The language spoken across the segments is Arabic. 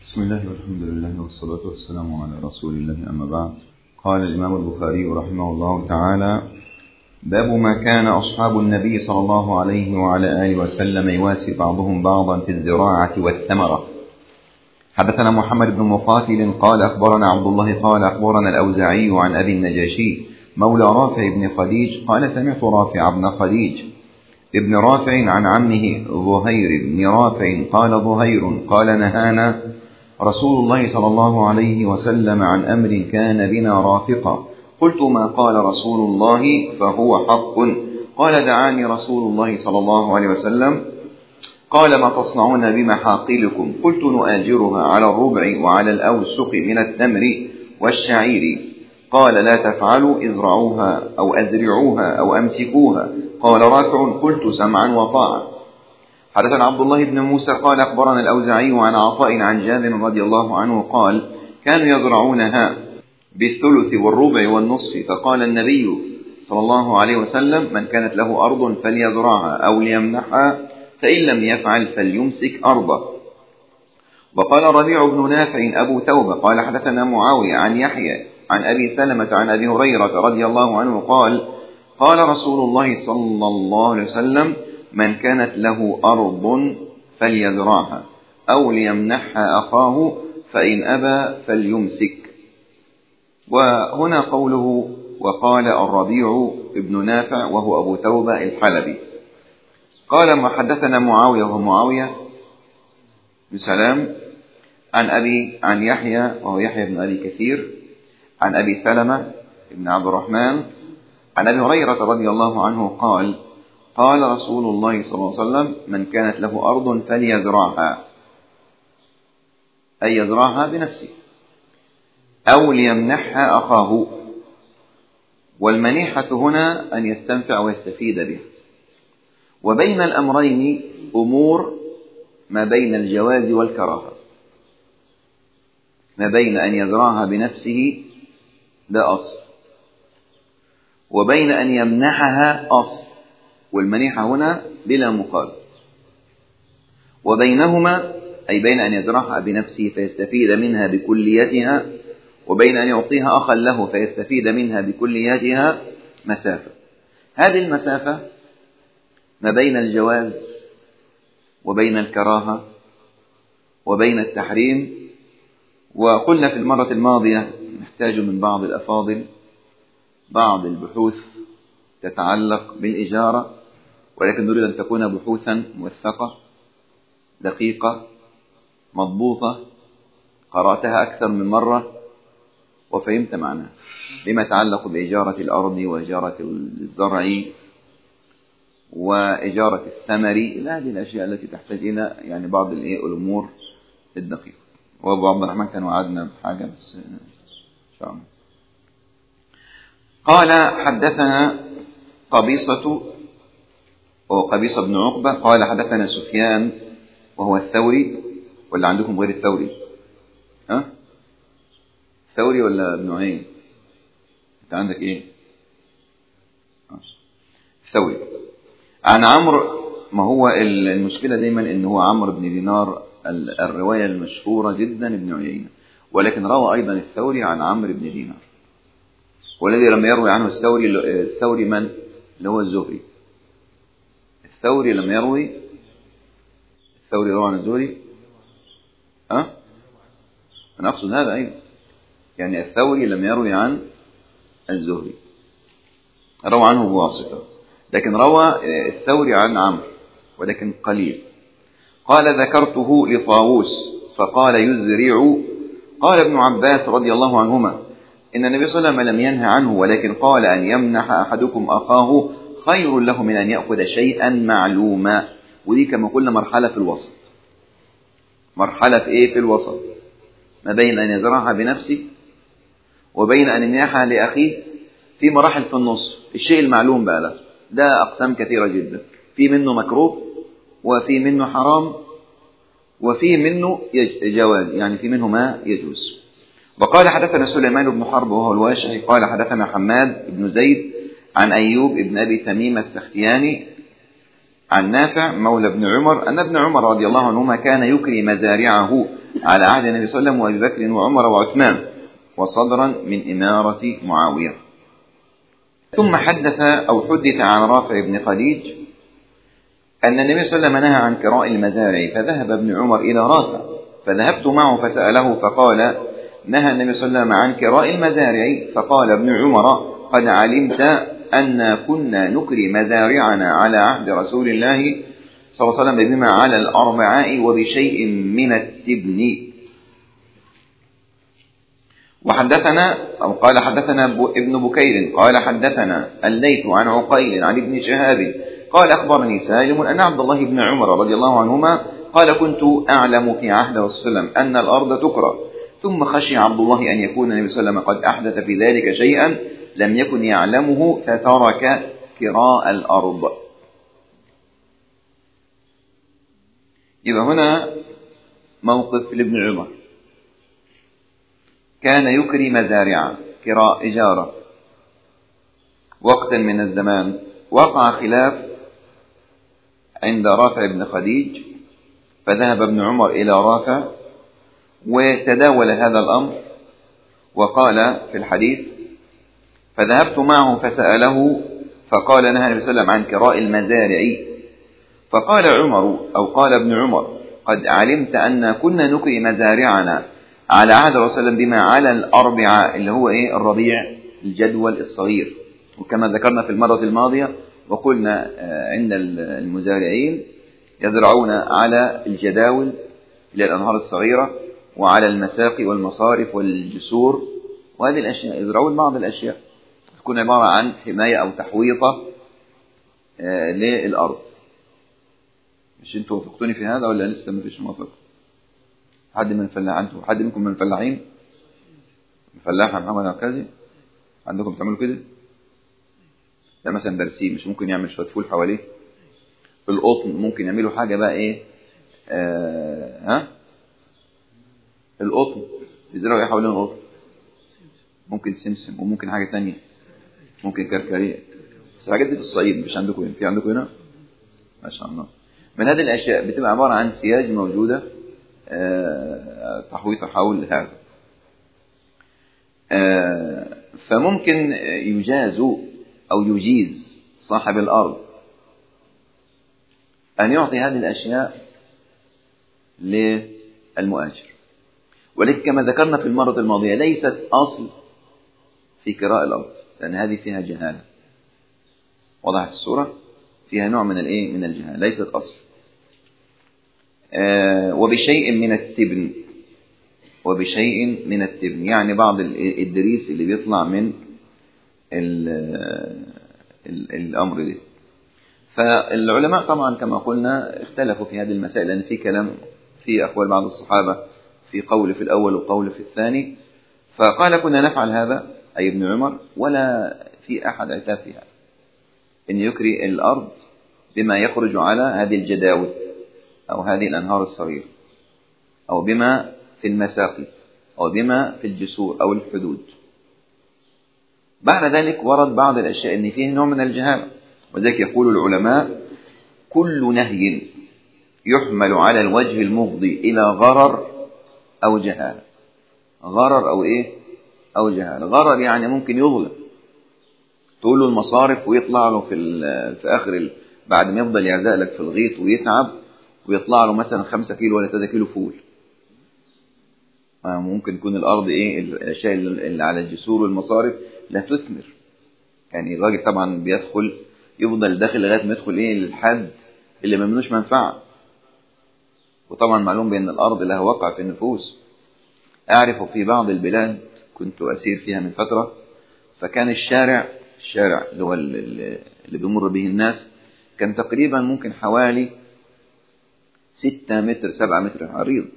بسم الله والحمد لله والصلاة والسلام على رسول الله، أما بعد. قال الإمام البخاري رحمه الله تعالى: باب ما كان أصحاب النبي صلى الله عليه وعلى آله وسلم يواسي بعضهم بعضا في الزراعة والثمرة. حدثنا محمد بن مقاتل قال أخبرنا عبد الله قال أخبرنا الأوزاعي عن أبي النجاشي مولى رافع بن خديج قال سمعت رافع بن خديج ابن رافع عن عمه ظهير بن رافع قال ظهير قال نهانا رسول الله صلى الله عليه وسلم عن أمر كان بنا رافقا. قلت: ما قال رسول الله؟ فهو حق. قال: دعاني رسول الله صلى الله عليه وسلم قال: ما تصنعون بمحاقلكم؟ قلت: نؤاجرها على الربع وعلى الأوسق من التمر والشعير. قال: لا تفعلوا، ازرعوها أو أزرعوها أو أمسكوها. قال رافع: قلت: سمعا وطاعة. حدثنا عبد الله بن موسى قال أخبرنا الأوزاعي عن عطاء عن جابر رضي الله عنه قال: كانوا يزرعونها بالثلث والربع والنصف، فقال النبي صلى الله عليه وسلم: من كانت له أرض فليزرعها أو ليمنحها، فإن لم يفعل فليمسك أرضه. وقال ربيع بن نافع أبو توبة قال حدثنا معاوية عن يحيى عن أبي سلمة عن أبي هريرة رضي الله عنه قال: قال رسول الله صلى الله عليه وسلم: من كانت له أرض فليزرعها أو ليمنحها أخاه، فإن أبى فليمسك. وهنا قوله وقال الربيع ابن نافع وهو أبو توبة الحلبي. قال: ما حدثنا معاوية وهو معاوية بن سلام عن يحيى وهو يحيى بن أبي كثير عن أبي سلمة بن عبد الرحمن عن أبي هريرة رضي الله عنه قال: قال رسول الله صلى الله عليه وسلم: من كانت له أرض فليزرعها، أي يزرعها بنفسه، أو ليمنحها أخاه. والمنيحة هنا أن يستنفع ويستفيد به. وبين الأمرين أمور ما بين الجواز والكراهة، ما بين أن يزرعها بنفسه ده أصل، وبين أن يمنحها أصل، والمنيحة هنا بلا مقابل. وبينهما أي بين أن يزرعها بنفسه فيستفيد منها بكليتها، وبين أن يعطيها أخا له فيستفيد منها بكليتها مسافة. هذه المسافة ما بين الجواز وبين الكراهة وبين التحريم. وقلنا في المرة الماضية نحتاج من بعض الأفاضل بعض البحوث تتعلق بالإجارة، ولكن نريد أن تكون بحوثا موثقة دقيقة مضبوطة قرأتها أكثر من مرة وفهمت معناها، بما يتعلق بإجارة الأرض وإجارة الزرع وإجارة الثمر، إلى هذه الأشياء التي تحتاج إلى يعني بعض الأمور الدقيقة. وأبو عبد الرحمن كان وعدنا بحاجة بس إن شاء الله. قال: حدثنا قبيصة بن عقبة قال حدثنا سفيان وهو الثوري، ولا عندكم غير الثوري؟ ثوري ولا ابن عين؟ انت عندك ايه؟ ثوري عن عمرو. ما هو المشكلة دايما ان هو عمرو بن دينار الرواية المشهورة جدا ابن عيينة، ولكن روى ايضا الثوري عن عمرو بن دينار. والذي لم يروي عنه الثوري من؟ اللي هو الزهري. الثوري لم يروي، الثوري روى عن الزهري. أنا أقصد هذا أيضا، يعني الثوري لم يروي عن الزهري، روى عنه بواسطة، لكن روى الثوري عن عمرو ولكن قليل. قال: ذكرته لطاووس فقال: يزرع. قال ابن عباس رضي الله عنهما: إن النبي صلى الله عليه وسلم لم ينهى عنه، ولكن قال: أن يمنح أحدكم أخاه خير له من أن يأخذ شيئا معلوما. ودي كما قلنا مرحلة في الوسط. مرحلة في إيه؟ في الوسط، ما بين أن يزرعها بنفسه وبين أن يمنحها لأخيه. في مراحل في النص. الشيء المعلوم بقى ده أقسام كثيرة جدا، في منه مكروه وفي منه حرام وفي منه جواز، يعني في منه ما يجوز. وقال: حدثنا سليمان بن حرب وهو الواشعي قال حدثنا حماد بن زيد عن أيوب بن أبي تميم السختياني عن نافع مولى ابن عمر أن ابن عمر رضي الله عنهما كان يكري مزارعه على عهد النبي صلى الله عليه وسلم وأبي بكر وعمر وعثمان، وصدرا من إمارة معاوية. ثم حدث عن رافع بن خديج أن النبي صلى الله عليه وسلم نهى عن كراء المزارع، فذهب ابن عمر إلى رافع فذهبت معه فسأله فقال: نهى النبي صلى الله عليه وسلم عن كراء المزارع. فقال ابن عمر: قد علمت أن كنا نكري مزارعنا على عهد رسول الله صلى الله عليه وسلم بما على الأربعاء وبشيء من التبن. وحدثنا أو قال حدثنا ابن بكير قال حدثنا الليث عن عقيل عن ابن شهاب قال أخبرني سالم أن عبد الله بن عمر رضي الله عنهما قال: كنت أعلم في عهد رسول الله أن الأرض تكرى، ثم خشي عبد الله أن يكون النبي صلى الله عليه وسلم قد أحدث في ذلك شيئا لم يكن يعلمه فترك كراء الأرض. يبقى هنا موقف لابن عمر، كان يكري مزارع كراء إجارة. وقتا من الزمان وقع خلاف عند رافع بن خديج، فذهب ابن عمر إلى رافع وتداول هذا الأمر، وقال في الحديث: فذهبت معه فسأله فقال: نهى النبي صلى الله عليه وسلم عن كراء المزارع. فقال عمر أو قال ابن عمر: قد علمت أن كنا نكري مزارعنا على عهد رسول الله بما على الأربعاء، اللي هو الربيع، الجدول الصغير. وكما ذكرنا في المرة الماضية وقلنا عند المزارعين يزرعون على الجداول إلى الأنهار الصغيرة وعلى المساقي والمصارف والجسور، وهذه الأشياء يزرعون بعض الأشياء تكون عبارة عن حماية أو تحويطة للأرض. مش انتوا وافقتوني في هذا ولا لسه ما فيش موافقة؟ حد منكم من الفلاحين؟ فلاح محمد عكازي عندكم بتعملوا كده؟ ده مثلا برسيم مش ممكن يعمل شوية فول حواليه؟ في القطن ممكن يعملوا حاجة بقى القطن يزرعوا حوالين القطن، ممكن سمسم وممكن حاجة تانية، ممكن كركرية، بس الحاجات دي في الصعيد مش عندكم هنا. في عندكم هنا ما شاء الله. من هذه الأشياء بتبقى عبارة عن سياج موجودة تحويطة حول هذا. فممكن يجاز أو يجيز صاحب الأرض أن يعطي هذه الأشياء للمؤاجر، ولكن كما ذكرنا في المرة الماضية ليست أصل في كراء الأرض، لأن هذه فيها جهالة. وضحت الصورة؟ فيها نوع من من الجهالة، ليست أصل. وبشيء من التبن يعني بعض الدريس اللي بيطلع من الأمر ده. فالعلماء طبعا كما قلنا اختلفوا في هذه المسائل، لأن في كلام في أقوال بعض الصحابة، في قول في الأول وقول في الثاني. فقال: كنا نفعل هذا أي ابن عمر، ولا في أحد عتاب فيها أن يكري الأرض بما يخرج على هذه الجداول أو هذه الأنهار الصغيرة، أو بما في المساقي، أو بما في الجسور أو الحدود. بعد ذلك ورد بعض الأشياء أن فيه نوع من الجهالة، وذلك يقول العلماء: كل نهي يحمل على الوجه المفضي إلى غرر أو جهالة. غرر أو جهالة. غرر يعني ممكن يظلم، تقول له المصارف ويطلع له في آخر بعد ما يفضل يعزق لك في الغيط ويتعب ويطلع له مثلا 5 كيلو ولا 3 كيلو فول. ممكن يكون الأرض الأشياء اللي على الجسور والمصارف لا تثمر. يعني الراجل طبعا بيدخل يفضل داخل لغاية ما يدخل للحد اللي ما منوش منفعة. وطبعا معلوم بأن الأرض لها وقع في النفوس. أعرف في بعض البلاد كنت أسير فيها من فترة، فكان الشارع اللي هو اللي بيمر به الناس كان تقريبا ممكن حوالي 6 متر 7 متر عريض.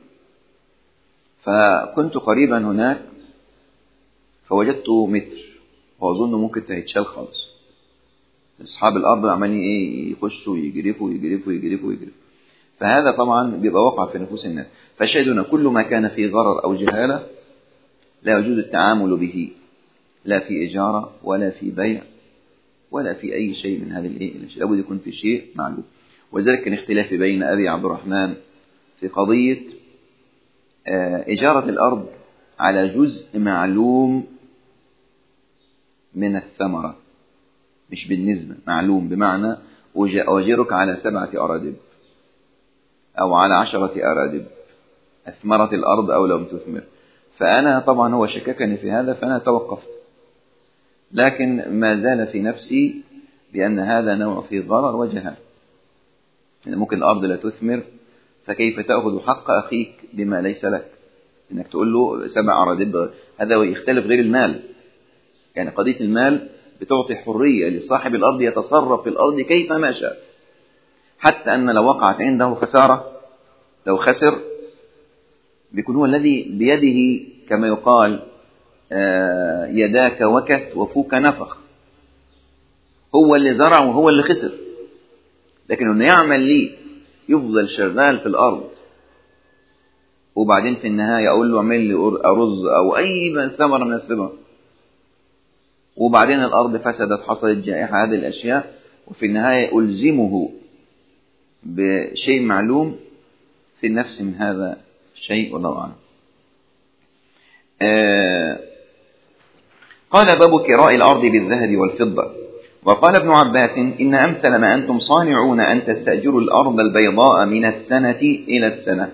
فكنت قريبا هناك فوجدت متر، وأظن ممكن تتشال خالص. أصحاب الأرض عمالين يخشوا يجرفوا. فهذا طبعا بيبقى وقع في نفوس الناس. فشاهدنا كل ما كان فيه غرر أو جهالة لا يجوز التعامل به، لا في إجارة ولا في بيع ولا في أي شيء من هذه الأشياء، لابد يكون في شيء معلوم. وذلك كان اختلاف بين أبي عبد الرحمن في قضية إجارة الأرض على جزء معلوم من الثمرة، مش بالنسبة، معلوم، بمعنى أجرك على 7 أرادب أو على 10 أرادب، أثمرت الأرض أو لم تثمر. فأنا طبعا هو شككني في هذا فأنا توقفت، لكن ما زال في نفسي بأن هذا نوع فيه ضرر وجهل، يعني ممكن الأرض لا تثمر، فكيف تأخذ حق أخيك بما ليس لك؟ إنك تقول له 7 أرادب، هذا يختلف غير المال. يعني قضية المال بتعطي حرية لصاحب الأرض يتصرف في الأرض كيف ما شاء، حتى أن لو وقعت عنده خسارة، لو خسر، بيكون هو الذي بيده كما يقال يداك وكت وفوك نفخ، هو اللي زرع وهو اللي خسر. لكن انه يعمل لي يفضل شغال في الأرض وبعدين في النهاية أقول له اعمل لي أرز أو أي ثمرة من الثمر، وبعدين الأرض فسدت، حصلت جائحة، هذه الأشياء، وفي النهاية ألزمه بشيء معلوم في النفس من هذا الشيء، والله أعلم. قال باب كراء الأرض بالذهب والفضة. وقال ابن عباس إن أمثل ما أنتم صانعون أن تستأجروا الأرض البيضاء من السنة إلى السنة.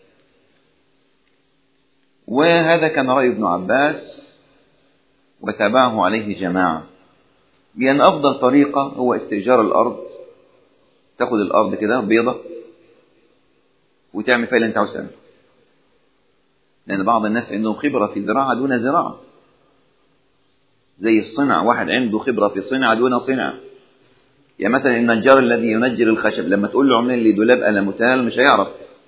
وهذا كان رأي ابن عباس وتابعه عليه جماعة، بأن أفضل طريقة هو استئجار الأرض، تأخذ الأرض كده بيضة وتعمل فيها اللي أنت عاوز تعمله، لأن بعض الناس عندهم خبرة في زراعة دون زراعة، زي الصنع، واحد عنده خبرة في صنع دون صنع. يعني مثلا النجار الذي ينجر الخشب لما تقول له اعمل لي دولاب ألموتال مش هيعرف،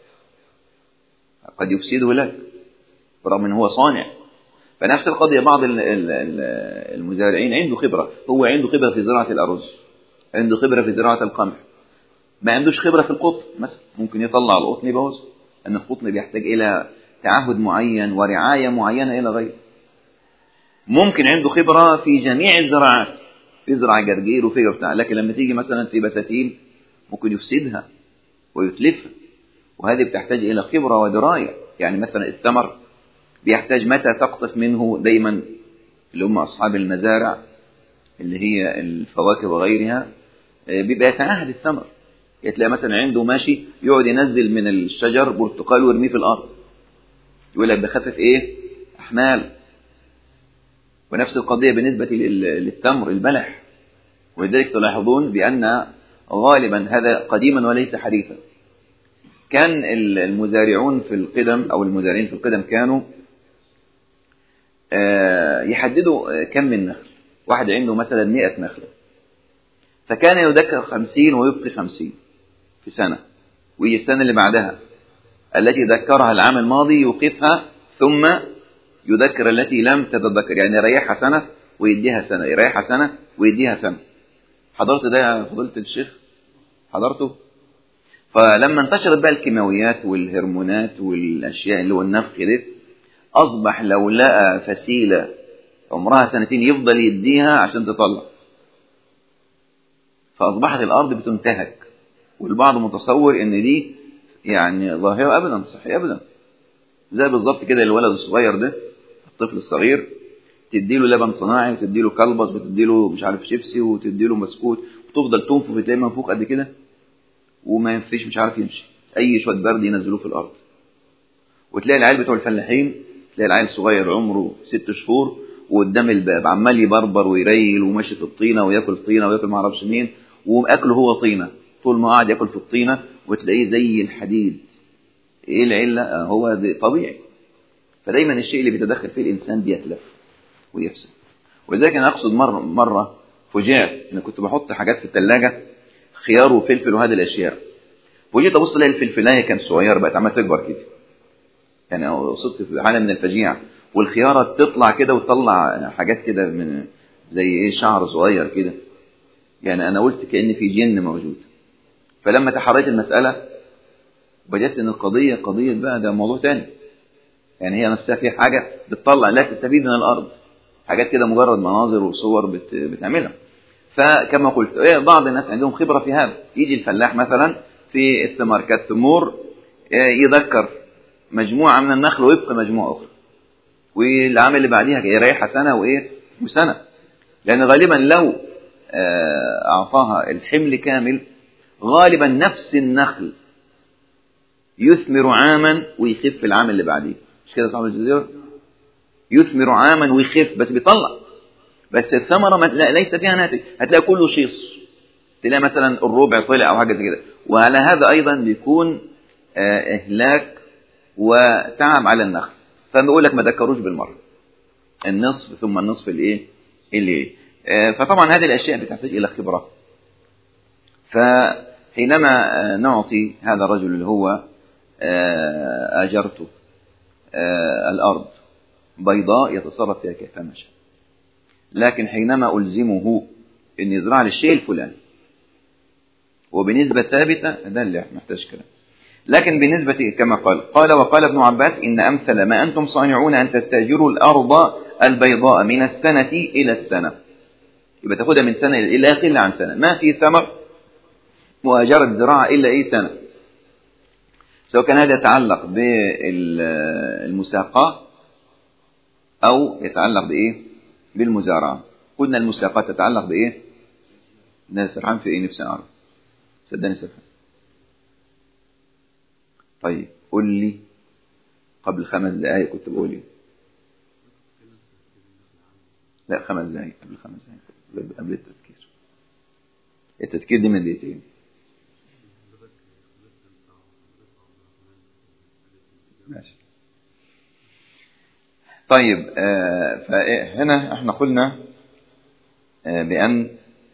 قد يفسده لك برغم ان هو صانع. فنفس القضية بعض المزارعين عنده خبرة، هو عنده خبرة في زراعة الأرز، عنده خبرة في زراعة القمح، ما عندوش خبرة في القطن مثلا، ممكن يطلع القطن يبوظ، لأن القطن بيحتاج إلى تعهد معين ورعاية معينة إلى غيره. ممكن عنده خبرة في جميع الزراعات، يزرع جرجير وفيه بتاع، لكن لما تيجي مثلا في بساتين ممكن يفسدها ويتلفها، وهذه بتحتاج إلى خبرة ودراية. يعني مثلا الثمر بيحتاج متى تقطف منه، دايما اللي هم أصحاب المزارع اللي هي الفواكه وغيرها بيبقى يتعاهد الثمر، تلاقي مثلا عنده ماشي يقعد ينزل من الشجر برتقال ويرميه في الأرض، يقول لك بخفف إيه أحمال. ونفس القضية بالنسبة للتمر البلح، ولذلك تلاحظون بأن غالبا هذا قديما وليس حديثا، كان المزارعون في القدم أو المزارعين في القدم كانوا يحددوا كم من نخل، واحد عنده مثلا 100 نخلة، فكان يذكر 50 ويبقي 50 في سنة، ويجي السنة اللي بعدها التي ذكرها العام الماضي يوقفها، ثم يذكر التي لم تتذكر، يعني يريحها سنة ويديها سنة، يريحها سنة ويديها سنة. حضرت ده يا فضيلة الشيخ؟ حضرته؟ فلما انتشرت بقى الكيماويات والهرمونات والأشياء اللي هو النفخ ده، أصبح لو لقى فسيلة عمرها 2 يفضل يديها عشان تطلع، فأصبحت الأرض بتنتهك. والبعض متصور إن دي يعني ظاهرة أبدا صحيح أبدا، زي بالظبط كده الولد الصغير ده، الطفل الصغير، تديله لبن صناعي وتديله كلبس وتديله مش عارف شيبسي وتديله بسكوت، وتفضل تنفخ تلاقيه منفوخ قد كده وما ينفيش، مش عارف يمشي، أي شوية برد ينزلوه في الأرض. وتلاقي العيال بتوع الفلاحين، تلاقي العيل صغير عمره 6 شهور وقدام الباب عمال يبربر ويريل وماشي في الطينة وياكل طينة وياكل ما اعرفش مين، وأكله هو طينة، طول ما قاعد ياكل في الطينة وتلاقيه زي الحديد. ايه العلة؟ هو ده طبيعي. فدايما الشيء اللي بيتدخل فيه الإنسان بيتلف ويفسد. ولذلك أنا أقصد مرة فجعت إن كنت بحط حاجات في الثلاجة، خيار وفلفل وهذه الأشياء، وجيت أبص ألاقي الفلفلاية كان صغير بقت عمالة تكبر كده، يعني وصلت في حالة من الفجيعة. والخيارة تطلع كده وتطلع حاجات كده من زي ايه شعر صغير كده، يعني أنا قلت كأن في جن موجود. فلما تحريت المسألة وجدت إن القضية قضية بقى ده موضوع تاني، يعني هي نفسها في حاجة بتطلع لا تستفيد من الأرض، حاجات كده مجرد مناظر وصور بتعملها. فكما قلت بعض الناس عندهم خبرة في هذا، يجي الفلاح مثلا في الثمار كالتمور يذكر مجموعة من النخل ويبقى مجموعة أخرى، والعام اللي بعديها يريحها سنة وإيه وسنة، لأن غالبا لو أعطاها الحمل كامل غالبا نفس النخل يثمر عاما ويخف العام اللي بعديه، مش كده صاحب الجزيرة؟ يثمر عاما ويخف بس بيطلع، بس الثمرة ليس فيها ناتج، هتلاقي كله شيص، تلاقي مثلا الربع طلع أو حاجة زي كده. وعلى هذا أيضا بيكون إهلاك وتعب على النخل، فبقول لك ما ذكروش بالمرة النصف ثم النصف اللي فطبعا هذه الأشياء بتحتاج إلى خبرة. فحينما نعطي هذا الرجل اللي هو أجرته الأرض بيضاء يتصرف فيها كيفما شاء، لكن حينما ألزمه أن يزرع للشيء الفلاني وبنسبة ثابتة ده اللي محتاج كلام. لكن بالنسبة كما قال وقال ابن عباس إن أمثل ما أنتم صانعون أن تستأجروا الأرض البيضاء من السنة إلى السنة، يبقى تاخدها من سنة إلى يقل عن سنة، ما في ثمر مؤاجرة زراعة إلا سنة، سواء كان هذا يتعلق بالمساقات أو يتعلق بالمزارعة. قلنا المساقات تتعلق ده سرحان في نفسي أعرف، صدقني سرحان. طيب قل لي قبل 5 دقائق كنت بقول لا 5 دقائق قبل 5 دقائق قبل التذكير دي من دقيقتين. ماشي. طيب فهنا احنا قلنا بأن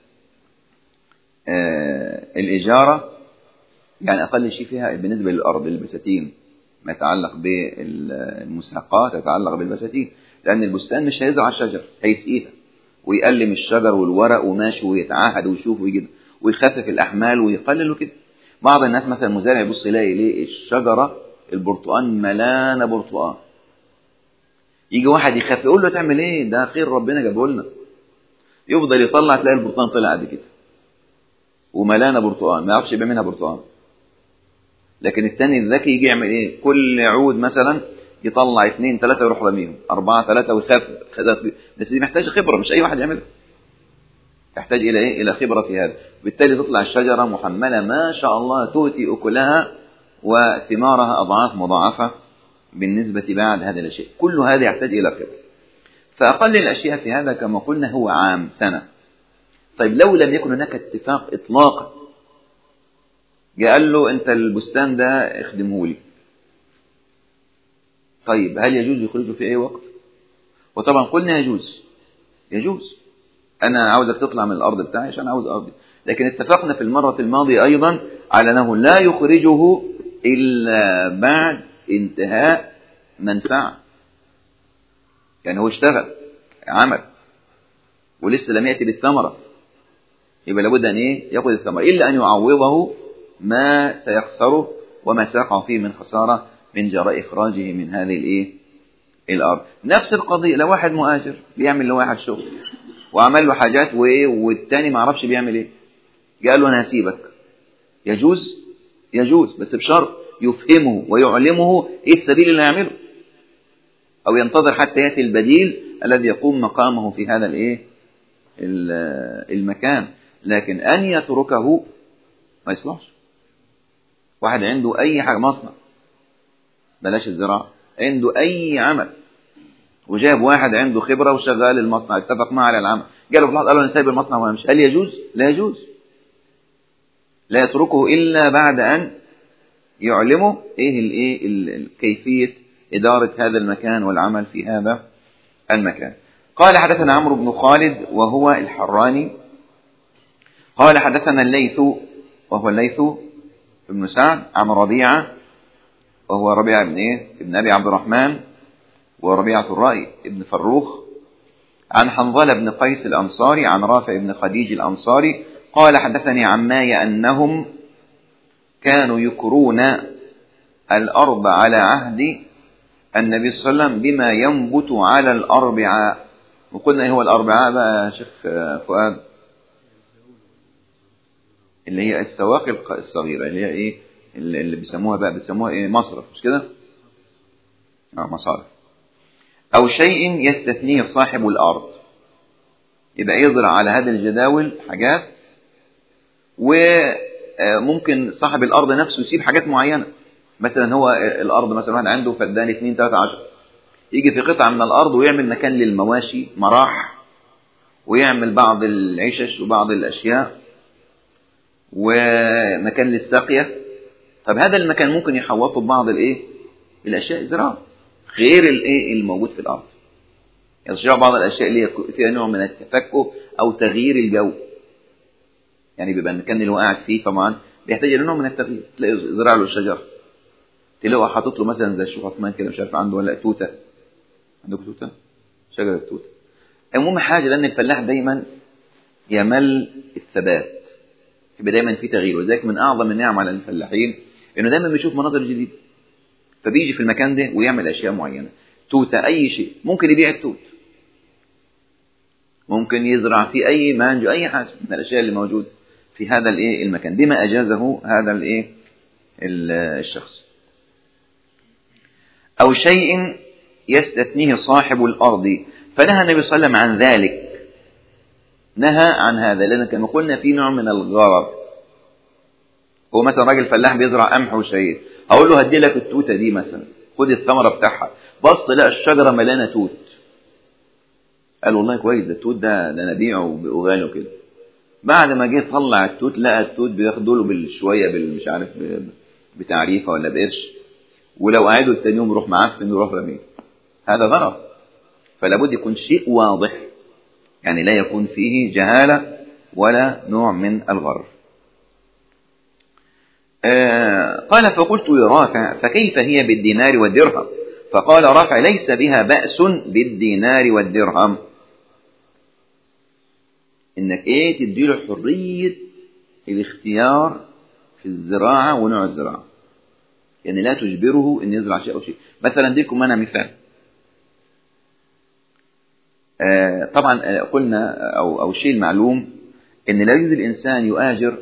الإجارة يعني أقل شيء فيها بالنسبة للأرض البساتين ما يتعلق بالمساقات يتعلق بالبساتين، لأن البستان مش هيزرع الشجر، هيسقيها ويقلم الشجر والورق وماشي ويتعاهد ويشوف ويجد ويخفف الأحمال ويقلل وكده. بعض الناس مثلا مزارع يبص يلاقي ليه الشجرة البرتقان ملانة برتقان، يجي واحد يخاف يقول له تعمل ايه ده خير ربنا جابه لنا، يفضل يطلع تلاقي البرتقان طلع قد كده وملانة برتقان ما يعرفش يبيع منها برتقان. لكن الثاني الذكي يجي يعمل ايه كل عود مثلا يطلع 2 3 يروح رميهم 4 3 ويخاف بس دي محتاجه خبره مش اي واحد يعملها، تحتاج الى الى خبره في هذا، بالتالي تطلع الشجره محمله ما شاء الله تؤتي اكلها وثمارها اضعاف مضاعفه بالنسبه بعد هذا الشيء. كل هذا يحتاج الى خبره. فاقل الاشياء في هذا كما قلنا هو عام سنه. طيب لو لم يكن هناك اتفاق اطلاقا، قال له انت البستان ده اخدمه لي، طيب هل يجوز يخرجه في اي وقت؟ وطبعا قلنا يجوز انا عاوزك تطلع من الارض بتاعي عشان عاوز ارضي، لكن اتفقنا في المرة الماضية ايضا على انه لا يخرجه الا بعد انتهاء منفعة، يعني هو اشتغل عمل ولسه لم يأتي بالثمرة، يبقى لابد ان يأخذ الثمرة الا ان يعوضه ما سيخسره وما سيقع فيه من خسارة من جراء إخراجه من هذه الأرض. نفس القضية لو واحد مؤاجر بيعمل لواحد شغل وعمل له حاجات والتاني ما عرفش بيعمل ايه، قال له أنا هسيبك، يجوز بس بشرط يفهمه ويعلمه ايه السبيل اللي يعمله، أو ينتظر حتى يأتي البديل الذي يقوم مقامه في هذا المكان. لكن أن يتركه ما يصلحش. واحد عنده أي حاجة مصنع بلاش الزراعة، عنده أي عمل وجاب واحد عنده خبرة وشغال المصنع اتفق معه على العمل، قال له في لحظة قال له أنا سايب المصنع وأمشي، هل يجوز؟ لا يجوز، لا يتركه إلا بعد أن يعلمه كيفية إدارة هذا المكان والعمل في هذا المكان. قال حدثنا عمرو بن خالد وهو الحراني قال حدثنا الليث وهو الليث ابن سعد عن ربيعة وهو ربيعة ابن أبي عبد الرحمن وربيعة الرأي ابن فروخ عن حنظلة بن قيس الأنصاري عن رافع بن خديج الأنصاري قال حدثني عماي أنهم كانوا يكرون الأرض على عهد النبي صلى الله عليه وسلم بما ينبت على الأربعاء. وقلنا ايه هو الأربعاء بقى يا شيخ فؤاد؟ اللي هي السواقي الصغيرة اللي هي اللي بيسموها مصرف، مش كده؟ مصارف. أو شيء يستثنيه صاحب الأرض، يبقى يزرع على هذه الجداول حاجات، وممكن صاحب الأرض نفسه يسيب حاجات معينة. مثلا هو الأرض مثلا واحد عنده فدان 2 3 10، يجي في قطعة من الأرض ويعمل مكان للمواشي، مراح، ويعمل بعض العشش وبعض الأشياء، ومكان للساقية. طب هذا المكان ممكن يحوطه ببعض الأشياء زراعة غير الموجود في الأرض، يزرع بعض الأشياء اللي فيها نوع من التفكك أو تغيير الجو. يعني بيبقى المكان اللي هو قاعد فيه طبعا بيحتاج إلى نوع من التغيير، تلاقي زرع له الشجر، تلاقيه حاطط له مثلا زي الشيخ عثمان كده، مش عارف عنده ولا توتة، عندك توتة، شجرة توتة. المهم حاجة، لأن الفلاح دايما يمل الثبات، يبقى دايما في تغيير. وذلك من أعظم النعم على الفلاحين إنه دايما بيشوف مناظر جديدة، فبيجي في المكان ده ويعمل أشياء معينة. توتة، أي شيء ممكن يبيع التوت، ممكن يزرع فيه أي مانجو، أي حاجة من الأشياء اللي موجود في هذا المكان بما أجازه هذا الشخص. أو شيء يستثنيه صاحب الأرض، فنهى النبي صلى الله عليه وسلم عن ذلك، نهى عن هذا، لأن كما قلنا في نوع من الغرر. هو مثلا راجل فلاح بيزرع قمح وشعير، أقول له هدي لك التوتة دي مثلا، خد الثمرة بتاعها، بص لا الشجرة مليانة توت، قال والله كويس، ده التوت ده أنا أبيعه بأغاني وكده. بعد ما جه طلع التوت لقى التوت بياخدوا له بالشوية مش عارف بتعريفة ولا بقرش، ولو قعدوا التاني يوم يروح معفن ويروح رميه. هذا غرر، فلا بد يكون شيء واضح، يعني لا يكون فيه جهالة ولا نوع من الغرر. قال فقلت لرافع فكيف هي بالدينار والدرهم؟ فقال رافع ليس بها بأس بالدينار والدرهم، انك تديله حرية الاختيار في الزراعة ونوع الزراعة، يعني لا تجبره ان يزرع شيء او شيء. مثلا اديكم انا مثال، طبعا قلنا او الشيء المعلوم ان لا يجوز الانسان يؤاجر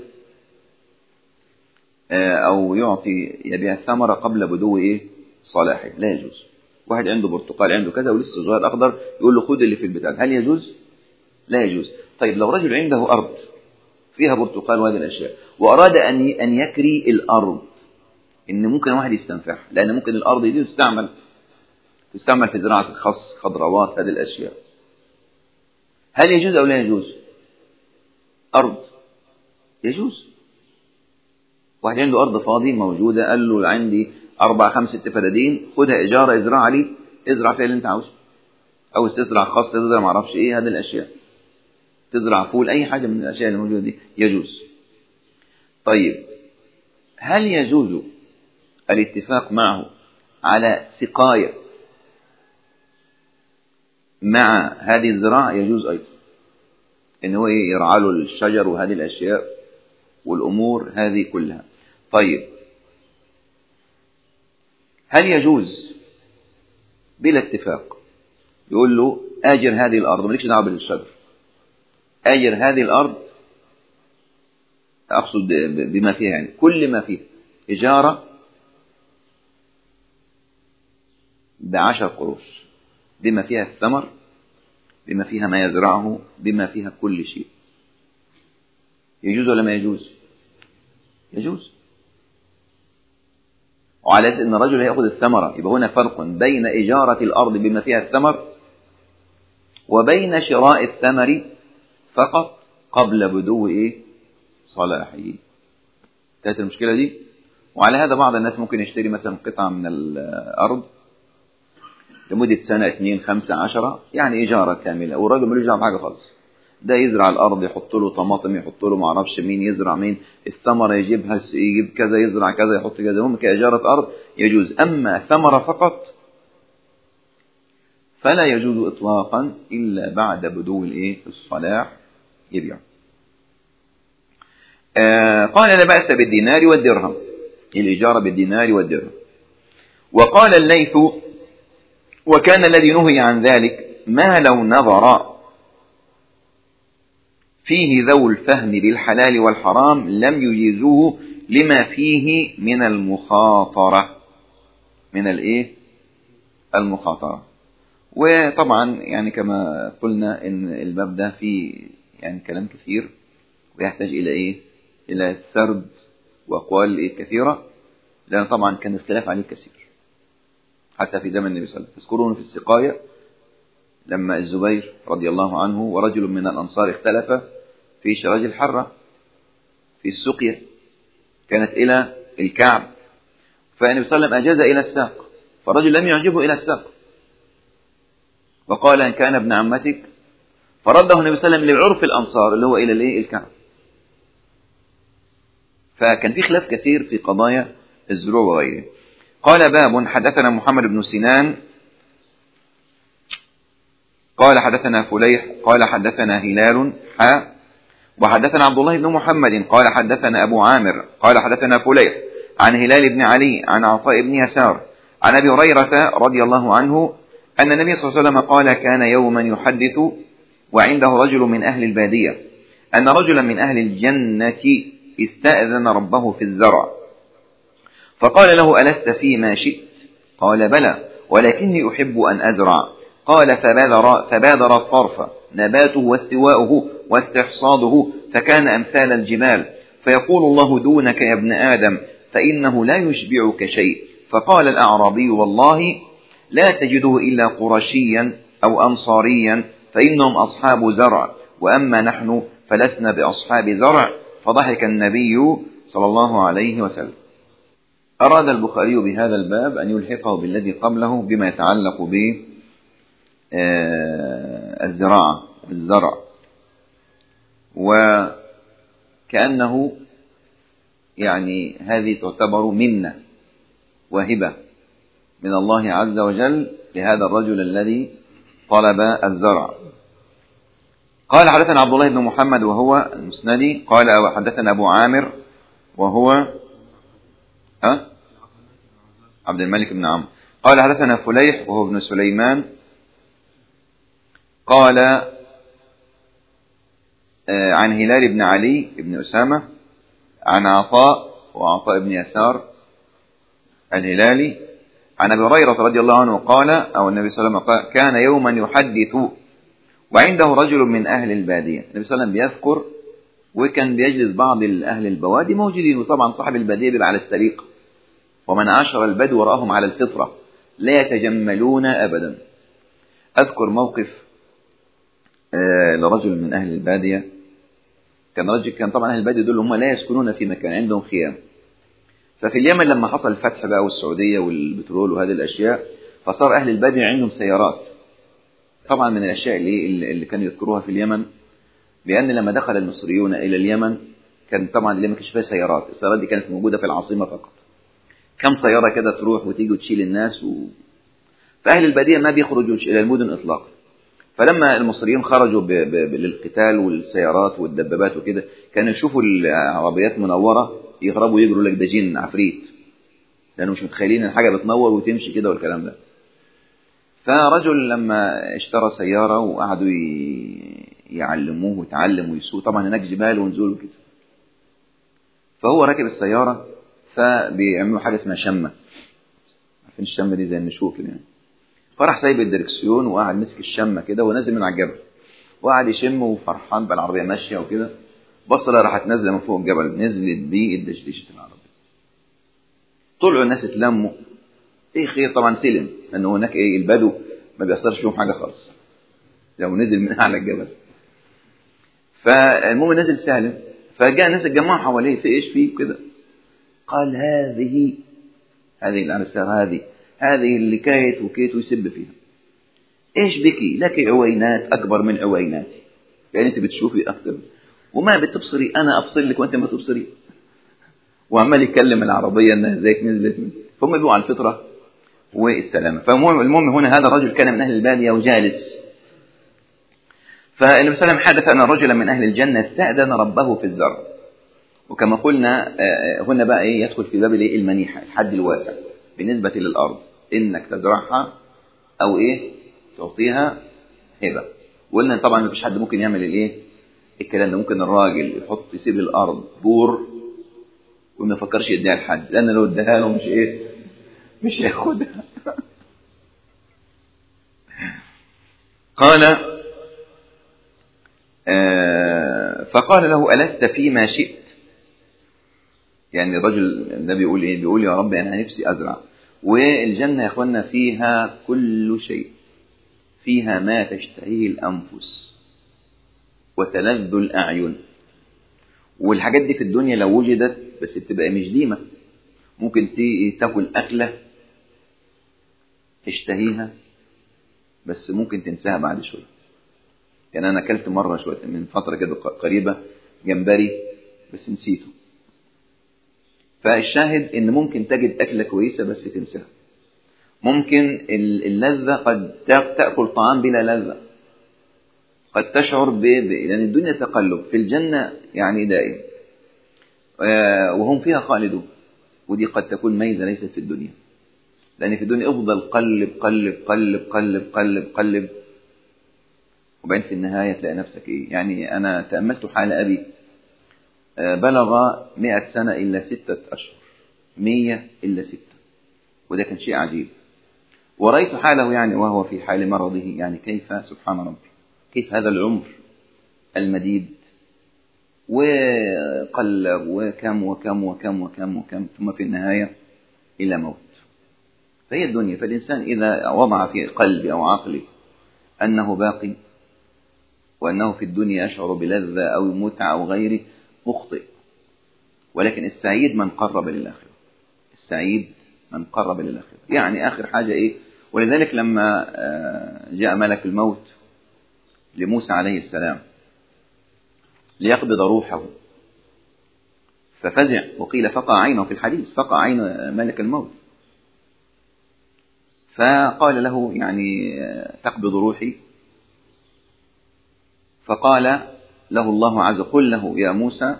او يبيع الثمرة قبل بدو صلاحه، لا يجوز. واحد عنده برتقال، عنده كذا ولسه صغير اخضر، يقول له خد اللي في البتاع، هل يجوز؟ لا يجوز. طيب لو رجل عنده ارض فيها برتقال وهذه الاشياء، واراد ان يكري الارض، ان ممكن واحد يستنفعها، لان ممكن الارض دي تستعمل في زراعة الخس، خضروات، هذه الاشياء، هل يجوز او لا يجوز؟ ارض يجوز. واحد عنده ارض فاضي موجودة، قال له عندي 4 5 فدادين، خدها اجارة، ازرع لي، ازرع فيها اللي انت عاوزه، او تزرع خاص، تزرع ما اعرفش هذه الاشياء، تزرع فول، اي حاجة من الاشياء اللي موجودة دي يجوز. طيب هل يجوز الاتفاق معه على سقاية مع هذه الزراعة؟ يجوز ايضا، ان هو يرعى له الشجر وهذه الاشياء والامور هذه كلها. طيب هل يجوز بلا اتفاق يقول له اجر هذه الارض، مالكش دعوه بالشجر، اجر هذه الارض، اقصد بما فيها، يعني كل ما فيها اجاره ب10 قروش، بما فيها الثمر، بما فيها ما يزرعه، بما فيها كل شيء، يجوز ولا ما يجوز؟ يجوز. وعلى أساس أن الرجل هيأخذ الثمرة، يبقى هنا فرق بين إجارة الأرض بما فيها الثمر وبين شراء الثمر فقط قبل بدو صلاحه. انتهت المشكلة دي. وعلى هذا بعض الناس ممكن يشتري مثلا قطعة من الأرض لمدة 1 2 5 10، يعني إجارة كاملة، والراجل ملوش دعوة بحاجة خالص، ده يزرع الأرض، يحط له طماطم، يحط له ما اعرفش مين، يزرع مين، الثمرة يجيبها، يجيب كذا، يزرع كذا، يحط كذا، هم كإجارة أرض يجوز. أما ثمرة فقط فلا يجوز إطلاقا إلا بعد بدو الصلاح يبيع. قال لا بأس بالدينار والدرهم، الإجارة بالدينار والدرهم. وقال الليث وكان الذي نهي عن ذلك ما لو نظر فيه ذو الفهم بالحلال والحرام لم يجيزوه لما فيه من المخاطرة، من المخاطرة. وطبعا يعني كما قلنا إن الباب ده فيه يعني كلام كثير ويحتاج إلى إيه؟ إلى سرد وأقوال كثيرة، لأن طبعا كان اختلاف عليه كثير حتى في زمن النبي صلى الله عليه وسلم. تذكرون في السقاية لما الزبير رضي الله عنه ورجل من الأنصار اختلف في شراج الحرة في السقية، كانت إلى الكعب، فالنبي صلى الله عليه وسلم أجاز إلى الساق، فرجل لم يعجبه إلى الساق وقال إن كان ابن عمتك، فرده النبي صلى الله عليه وسلم لعرف الأنصار اللي هو إلى الإيه؟ الكعب. فكان في خلاف كثير في قضايا الزروع وغيره. قال باب حدثنا محمد بن سنان قال حدثنا فليح قال حدثنا هلال وحدثنا عبد الله بن محمد قال حدثنا أبو عامر قال حدثنا فليح عن هلال بن علي عن عطاء بن يسار عن أبي هريرة رضي الله عنه أن النبي صلى الله عليه وسلم قال كان يوما يحدث وعنده رجل من أهل البادية أن رجلا من أهل الجنة استأذن ربه في الزرع فقال له ألست فيما شئت؟ قال بلى ولكني أحب أن أزرع. قال فبادر الطرف نباته واستواؤه واستحصاده فكان أمثال الجبال، فيقول الله دونك يا ابن آدم فإنه لا يشبعك شيء. فقال الأعرابي والله لا تجده إلا قرشيا أو أنصاريا فإنهم أصحاب زرع وأما نحن فلسنا بأصحاب زرع. فضحك النبي صلى الله عليه وسلم. أراد البخاري بهذا الباب أن يلحقه بالذي قبله بما يتعلق بالزراعة والزرع، وكأنه يعني هذه تعتبر منة وهبة من الله عز وجل لهذا الرجل الذي طلب الزرع. قال حدثنا عبد الله بن محمد وهو المسندي قال حدثنا أبو عامر وهو عبد الملك بن عمرو قال حدثنا فليح وهو ابن سليمان قال عن هلال بن علي بن أسامة عن عطاء وعطاء بن يسار الهلالي عن أبي هريرة رضي الله عنه قال أو النبي صلى الله عليه وسلم قال كان يوما يحدث وعنده رجل من أهل البادية. النبي صلى الله عليه وسلم بيذكر وكان بيجلس بعض أهل البوادي موجودين، وطبعا صاحب البادية بيبقى على السريق، ومن عاشر البدو وراهم على الفطرة لا يتجملون أبدا. أذكر موقف لرجل من أهل البادية، كان طبعا أهل البادية دول هم لا يسكنون في مكان، عندهم خيام. ففي اليمن لما حصل الفتح بقى والسعودية والبترول وهذه الأشياء، فصار أهل البادية عندهم سيارات. طبعا من الأشياء اللي كانوا يذكروها في اليمن، بأن لما دخل المصريون إلى اليمن كان طبعا اليمن كانش فيها سيارات، السيارات دي كانت موجودة في العاصمة فقط، كم سيارة كده تروح وتيجي وتشيل الناس فأهل البادية ما بيخرجوا إلى المدن إطلاقا. فلما المصريين خرجوا للقتال والسيارات والدبابات وكده، كانوا يشوفوا العربيات منورة يهربوا يجروا لك ده جن عفريت، لأنه مش متخيلين ان حاجة بتنور وتمشي كده والكلام ده. فرجل لما اشترى سيارة وقعدوا يعلموه ويتعلم ويسوق، طبعا هناك جبال ونزول وكده، فهو راكب السيارة فبيعملوا حاجة اسمها شمة، عارفين الشمة دي زي النشوف يعني. فراح سايب الدركسيون وقعد مسك الشمة كده ونزل من على الجبل وقعد يشم وفرحان بالعربية ماشية وكده. بص لها راحت نازله من فوق الجبل، نزلت بيه الدشدشه العربية. طلعوا الناس اتلموا، ايه خير؟ طبعا سلم، لانه هناك ايه البدو ما بيأثرش فيهم حاجة خالص لو نزل من اعلى الجبل. فالمهم نزل سالم، فجاء الناس اتجمعوا حواليه، في ايش فيه كده؟ قال هذه الأنسار هذه اللي كايت وكيت ويسب فيها. ايش بكي؟ لك عوينات اكبر من عويناتي، يعني انت بتشوفي اكثر وما بتبصري، انا ابصر لك وانت ما تبصري. وعمال يتكلم العربيه انها زيك نزلت منه. فهم بيبقوا على الفطره والسلامه. فالمهم هنا هذا الرجل كان من اهل الباديه وجالس، فالنبي صلى الله عليه وسلم حدث ان رجلا من اهل الجنه استأذن ربه في الزرع. وكما قلنا هنا بقى ايه يدخل في باب الايه المنيحه، الحد الواسع بالنسبه للارض، انك تزرعها او ايه تعطيها هبه. وقلنا طبعا ما فيش حد ممكن يعمل الايه الكلام ده. ممكن الراجل يسيب الارض بور وما يفكرش يديها لحد، لان لو اداها له مش هياخدها. قال فقال له ألست فيما شئت؟ يعني الرجل النبي بيقول إيه؟ بيقول يا رب أنا نفسي أزرع. والجنة يا أخوانا فيها كل شيء، فيها ما تشتهيه الأنفس وتلذ الأعين. والحاجات دي في الدنيا لو وجدت بس بتبقى مش ديمة. ممكن تاكل أكلة تشتهيها بس ممكن تنساها بعد شوية. يعني أنا أكلت مرة شوية من فترة كده قريبة جمبري بس نسيته. فالشاهد إن ممكن تجد أكلة كويسة بس تنساها. ممكن اللذة قد تأكل طعام بلا لذة، قد تشعر لأن الدنيا تقلب. في الجنة يعني دائم وهم فيها خالدون. ودي قد تكون ميزة ليست في الدنيا، لأن في الدنيا افضل قلب قلب قلب قلب قلب قلب، وبعدين في النهاية تلاقي نفسك إيه. يعني أنا تأملت حال أبي بلغ 100 سنة إلا 6 أشهر، 100 إلا 6، وده كان شيء عجيب. ورأيت حاله يعني وهو في حال مرضه، يعني كيف سبحان ربي، كيف هذا العمر المديد، وقلب وكم وكم وكم وكم وكم، ثم في النهاية إلى موت. فهي الدنيا. فالإنسان إذا وضع في قلبه أو عقله أنه باقي وأنه في الدنيا يشعر بلذة أو متعة أو غيره مخطئ. ولكن السعيد من قرب للآخرة، السعيد من قرب للآخرة. يعني آخر حاجة إيه؟ ولذلك لما جاء ملك الموت لموسى عليه السلام ليقبض روحه ففزع، وقيل فقع عينه في الحديث، فقع عين ملك الموت. فقال له يعني تقبض روحي؟ فقال له الله عز وجل قل له يا موسى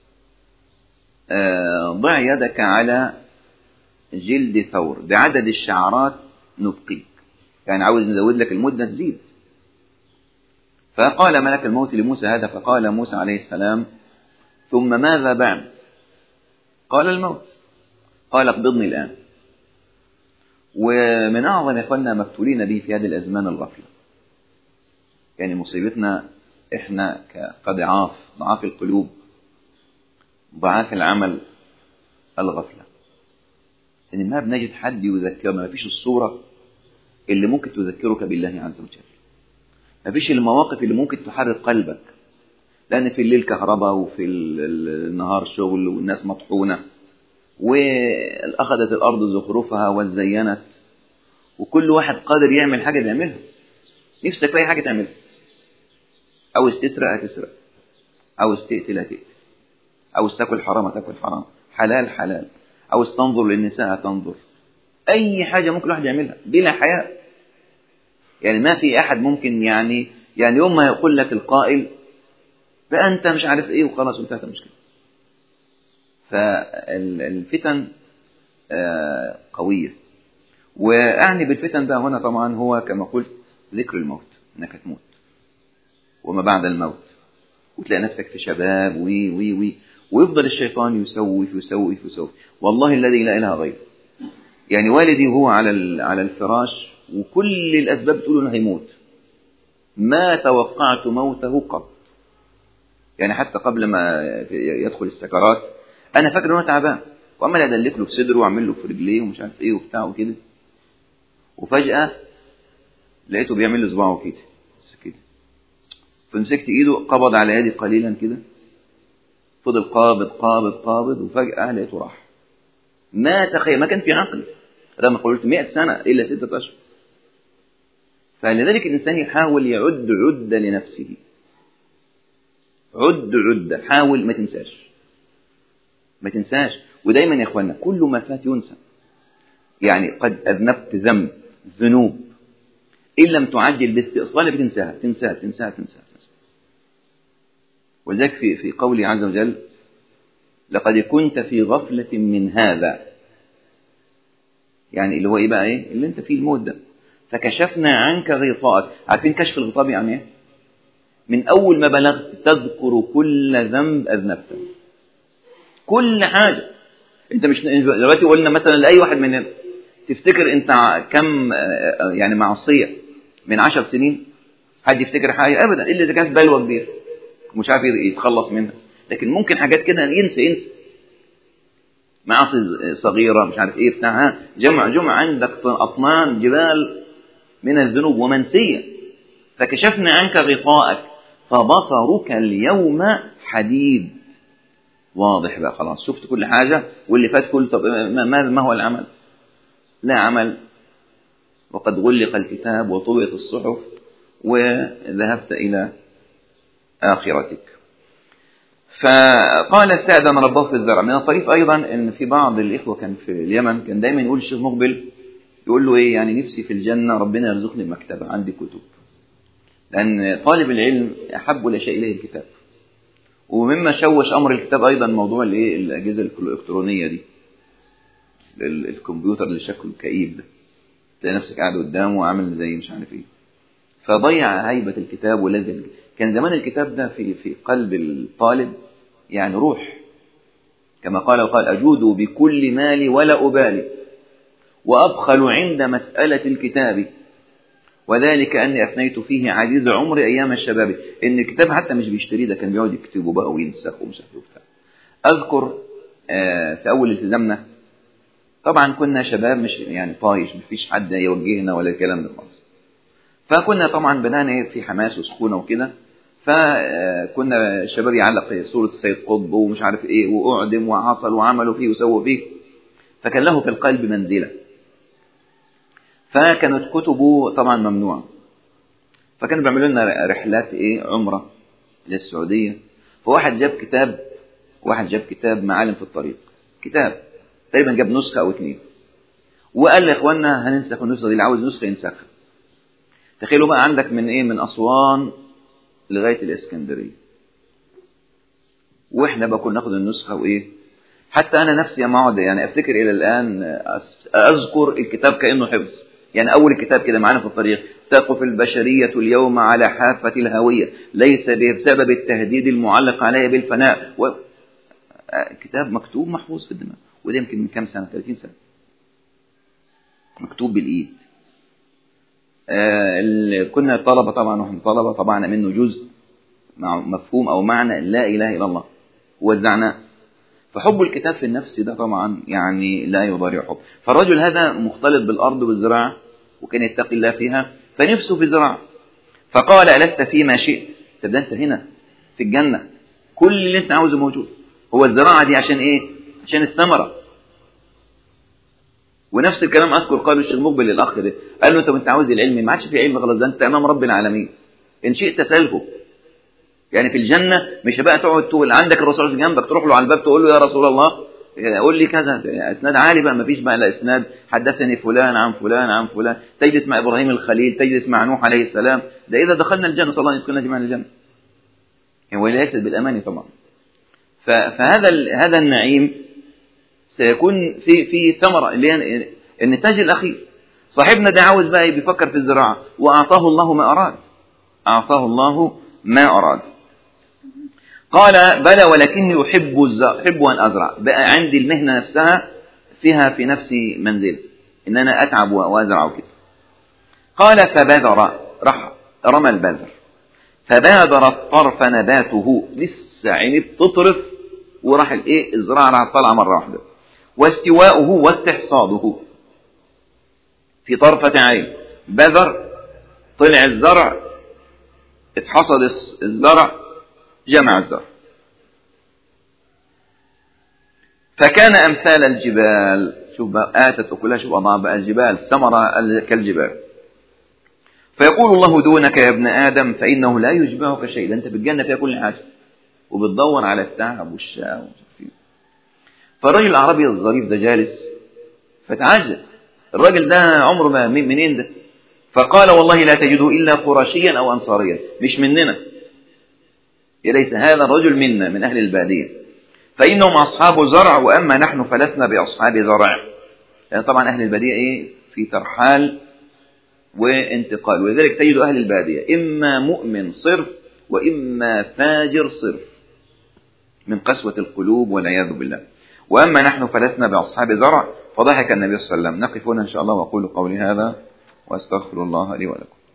ضع يدك على جلد ثور بعدد الشعرات نبقيك، يعني عاوز نزود لك المدة تزيد. فقال ملك الموت لموسى هذا، فقال موسى عليه السلام ثم ماذا بعد؟ قال الموت. قال اقبضني الآن. ومن أعظم إخواننا مفتولين به في هذه الأزمان الغفلة. يعني مصيبتنا إحنا كضعاف، ضعاف القلوب، ضعاف العمل، الغفلة. إن ما بنجد حد يذكرنا، ما فيش الصورة اللي ممكن تذكرك بالله عز وجل، ما فيش المواقف اللي ممكن تحرك قلبك. لأن في الليل كهرباء وفي النهار شغل والناس مطحونة وأخذت الأرض زخرفها وزينت، وكل واحد قادر يعمل حاجة بيعملها. نفسك في أي حاجة تعملها، عاوز تسرق هتسرق، عاوز تقتل هتقتل، عاوز تاكل حرام هتاكل حرام، حلال حلال، عاوز تنظر للنساء هتنظر. أي حاجة ممكن الواحد يعملها بلا حياء. يعني ما في أحد ممكن يعني يوم ما يقول لك القائل بقى أنت مش عارف إيه وخلاص انتهت المشكلة. فالفتن قوية. وأعني بالفتن بقى هنا طبعا هو كما قلت ذكر الموت، أنك تموت وما بعد الموت، وتلاقي نفسك في شباب وي وي وي، ويفضل الشيطان يسوف يسوف يسوف. والله الذي لا إله غيره. يعني والدي وهو على الفراش وكل الأسباب تقول إنه هيموت، ما توقعت موته قط. يعني حتى قبل ما يدخل السكرات أنا فاكر إنه تعبان، وعمال أدلك له في صدره وأعمل له في رجليه ومش عارف إيه وبتاع وكده، وفجأة لقيته بيعمل له صباعه كده كده. فمسكت إيده قبض على يدي قليلا كده، فضل قابض قابض قابض، وفجأة لقيته راح. ما تخيل، ما كان في عقل. لما قلت 100 سنة إلا 6 أشهر. فلذلك الإنسان يحاول يعد عدة لنفسه، عد عدة، حاول ما تنساش ما تنساش. ودايما يا إخوانا كل ما فات ينسى. يعني قد أذنبت ذنوب إن لم تعجل باستئصالها بتنساها تنساها تنساها تنساها. ولذلك في قوله عز وجل لقد كنت في غفلة من هذا، يعني اللي هو إيه بقى إيه اللي أنت فيه الموت ده، فكشفنا عنك غطاءك. عارفين كشف الغطاء يعني إيه؟ من أول ما بلغت تذكر كل ذنب أذنبته، كل حاجة. أنت مش دلوقتي قلنا مثلا لأي واحد مننا تفتكر أنت كم يعني معصية من 10 سنين حد يفتكر حاجة أبدا إلا إذا كانت بلوى كبيرة مش عارف يتخلص منها. لكن ممكن حاجات كده ينسى معاصي صغيرة مش عارف إيه بتاعها، جمع عندك أطنان جبال من الذنوب ومنسية. فكشفنا عنك غطاءك فبصرك اليوم حديد. واضح بقى خلاص، شفت كل حاجة واللي فات كله. طب ما هو العمل؟ لا عمل، وقد غلق الكتاب وطويت الصحف وذهبت إلى آخرتك. فقال استأذن ربه في الزرع. من الطريف أيضا أن في بعض الإخوة كان في اليمن كان دايما يقول الشيخ مقبل، يقول له إيه يعني نفسي في الجنة ربنا يرزقني مكتبة عندي كتب، لأن طالب العلم أحب لا شيء إليه الكتاب. ومما شوش أمر الكتاب أيضا موضوع الأجهزة الإلكترونية دي، الكمبيوتر اللي شكله كئيب ده، تلاقي نفسك قاعد قدامه وعامل زي مش عارف إيه، فضيع هيبة الكتاب ولذة. كان زمان الكتاب ده في قلب الطالب يعني روح، كما قال أجود بكل مالي ولا أبالي وأبخل عند مسألة الكتاب، وذلك أني أفنيت فيه عزيز عمري أيام الشباب. إن الكتاب حتى مش بيشتريه، ده كان بيقعد يكتبه بقى وينسخ ومش عارف بتاع. أذكر في أول التزامنا طبعا كنا شباب مش يعني طايش، مفيش حد يوجهنا ولا الكلام ده خالص. فكنا طبعا بدأنا في حماس وسخونة وكده، فكنا الشباب يعلق صورة السيد قطب ومش عارف ايه وأعدم وحصل وعملوا فيه وسووا فيه، فكان له في القلب منزلة. فكانت كتبه طبعا ممنوعة، فكانوا بيعملوا لنا رحلات عمرة للسعودية. فواحد جاب كتاب معالم في الطريق، كتاب تقريبا جاب نسخة أو 2، وقال لإخواننا هننسخ النسخة دي، اللي عاوز نسخة ينسخها. تخيلوا بقى عندك من أسوان لغاية الإسكندرية، وإحنا بقى كنا ناخد النسخة حتى أنا نفسي ما أقعد يعني أفتكر إلى الآن أذكر الكتاب كأنه حفظ. يعني أول الكتاب كده معانا في الطريق، تقف البشرية اليوم على حافة الهوية ليس بسبب التهديد المعلق عليها بالفناء. كتاب مكتوب محفوظ في الدماغ، وده يمكن من كام سنة، 30 سنة، مكتوب بالإيد. كنا طلبة طبعا، وإحنا طلبة طبعا منه جزء مع مفهوم أو معنى لا إله إلا الله ووزعناه. فحب الكتاب في النفس ده طبعا يعني لا يضارع حب. فالرجل هذا مختلط بالأرض والزراعة، وكان يتقي الله فيها، فنفسه في الزراعة. فقال ألست فيما شئت؟ تبدأ أنت هنا في الجنة كل اللي أنت عاوزه موجود. هو الزراعة دي عشان إيه؟ عشان الثمرة. ونفس الكلام أذكر قالوا الشيخ مقبل للأخ ده، قال له أنت عاوز العلم، ما عادش في علم خلاص، ده أنت أمام رب العالمين إن شئت سلفه. يعني في الجنة مش بقى تقعد تقول عندك الرسول جنبك تروح له على الباب تقول له يا رسول الله قول لي كذا، اسناد عالي بقى، ما فيش بقى لا اسناد حدثني فلان عن فلان عن فلان، تجلس مع ابراهيم الخليل، تجلس مع نوح عليه السلام. ده اذا دخلنا الجنه، صلى الله عليه وسلم جميعا الجنه، يعني وليست بالامان طبعا. فهذا النعيم سيكون في ثمره اللي هي النتاج الاخير. صاحبنا ده عاوز بقى بيفكر في الزراعه، واعطاه الله ما اراد، اعطاه الله ما اراد. قال بلى ولكني أحب أن أزرع. بقى عندي المهنة نفسها فيها في نفسي منزل، إن أنا أتعب وأزرع وكده. قال فبادر، راح رمى البذر، فبادر الطرف نباته، لسه عيني بتطرف وراح الزراعة راح طالعة مرة واحدة. واستواؤه واستحصاده في طرفة عين. بذر، طلع الزرع، اتحصد الزرع، جمع الزرع، فكان أمثال الجبال. شوف بقى آتت أكلها، شوف أضاء بقى الجبال ثمرة كالجبال. فيقول الله دونك يا ابن آدم فإنه لا يشبعك شيء. أنت بالجنة فيها كل حاجة وبتدور على التعب والشقاء. فالرجل الأعرابي الظريف ده جالس فتعجب، الراجل ده عمره ما منين ده؟ فقال والله لا تجده إلا قرشيا أو أنصاريا، مش مننا، ليس هذا الرجل منا من أهل البادية، فإنهم أصحاب زرع وأما نحن فلسنا بأصحاب زرع. يعني طبعا أهل البادية في ترحال وانتقال، ولذلك تجد أهل البادية إما مؤمن صرف وإما فاجر صرف من قسوة القلوب والعياذ بالله. وأما نحن فلسنا بأصحاب زرع. فضحك النبي صلى الله عليه وسلم. نقف هنا إن شاء الله وأقول قولي هذا وأستغفر الله لي ولكم.